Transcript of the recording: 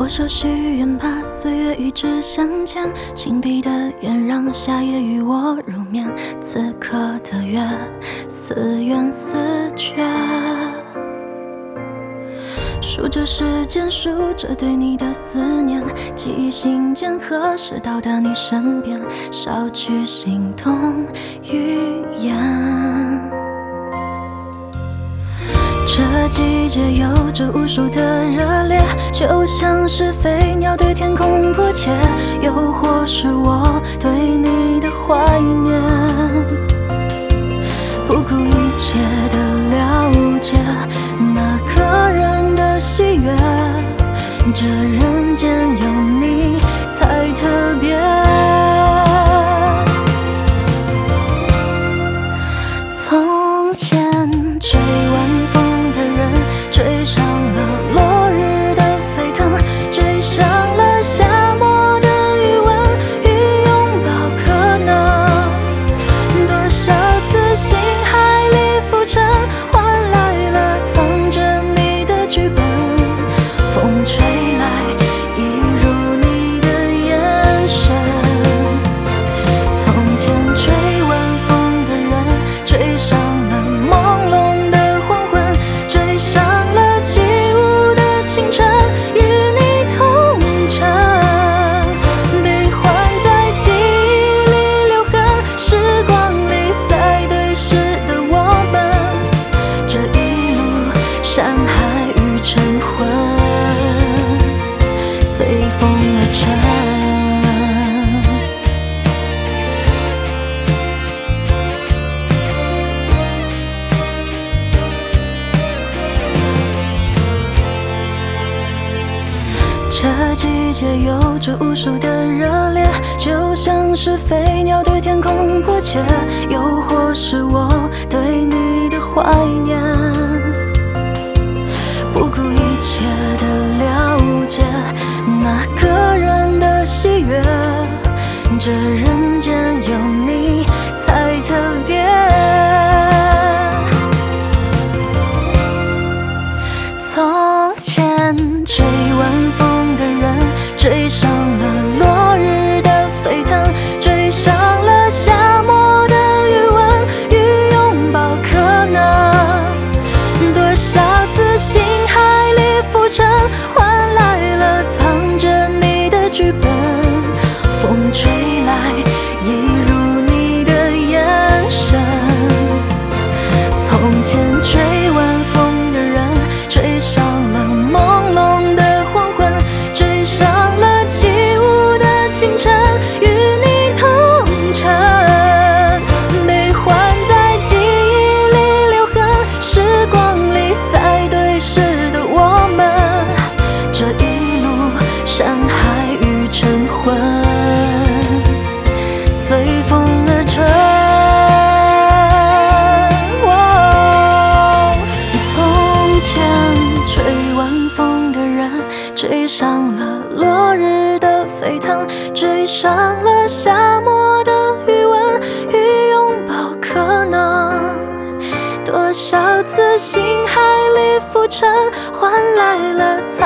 手许愿吧，岁月一直向前，紧闭的眼让夏夜与我入眠。此刻的月，似圆似缺，数着时间，数着对你的思念，记忆信件何时到达你身边，少去心痛语言。这季节有着无数的热烈，就像是飞鸟对天空扑切，又或是我对你的怀念，不顾一切的了解那个人的喜悦，这人间有你才特别。从前追晚风的人，追上了落日的沸腾，追上了夏末的余温与拥抱，可能多少次心海里浮沉，换来了藏着你的剧本。风吹来，一如你的眼神。从前追晚风的人，追上了朦胧的黄昏，追上了起舞的清晨，与你同乘，悲欢在记忆里留痕，时光里在对视的我们，这一路山海与晨昏，随风而沉。这季节有着无数的热烈，就像是飞鸟对天空扑切，又或是我对你的怀念，不顾一切的了解那个人的喜悦，这人间有你才特别。从前追晚风的人，追上了落日的沸腾，追上了夏末的余温与拥抱，可能多少次心海里浮沉，换来了藏着你的剧本。风吹来，一如你的眼神。从前追晚风的人，追上了朦胧的黄昏，追上了起舞的清晨，与你同乘，悲欢在记忆里留痕，时光里在对视的我们，这一路山海与晨昏，随风而沉。从前追晚风的人，追上了落日的沸腾，追上了夏末的余温与拥抱，可能多少次心海里浮沉，换来了